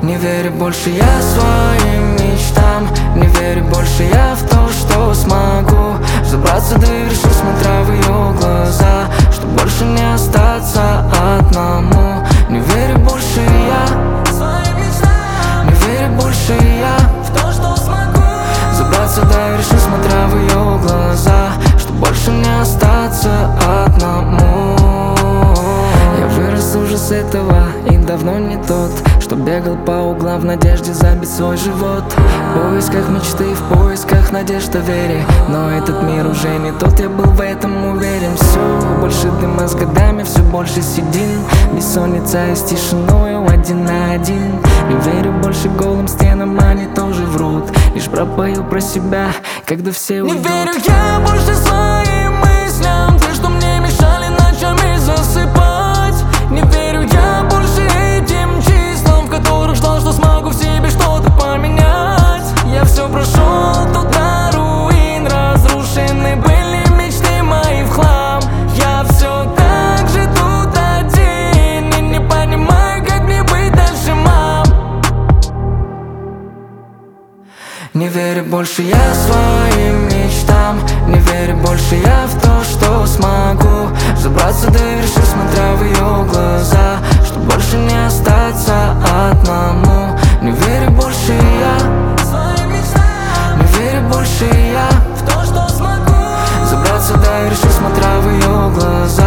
Не верю больше я своим мечтам, не верю больше я в то, что смогу забраться до вершин, смотря в ее глаза, чтоб больше не остаться одному. Не верю больше я своим мечтам, не верю больше я в то, что смогу забраться до вершин, смотря в ее глаза, чтоб больше не остаться одному. Я вырос уже с этого и давно не тот, что бегал по углам в надежде забить свой живот. В поисках мечты, в поисках надежды, вере. Но этот мир уже не тот, я был в этом уверен. Все больше дыма с годами, все больше седин, бессонница и с тишиною один на один. Не верю больше голым стенам, они тоже врут. Лишь пропою про себя, когда все уйдут. Не верю я больше своим мыслям, те, что мне мешали ночами засыпать. Не верю я больше этим числам, в которых ждал, что смогу в себе что-то поменять. Я все прошел тут на руин, разрушены были мечты мои в хлам. Я все так же тут один и не понимаю, как мне быть дальше, мам. Не верю больше я своим мечтам, не верю больше я в то, что смогу забраться до вершин, смотря в ее глаза, чтоб больше не остаться одному. Не верю больше я своим мечтам, не верю больше я В то, что смогу забраться до вершин, смотря в ее глаза,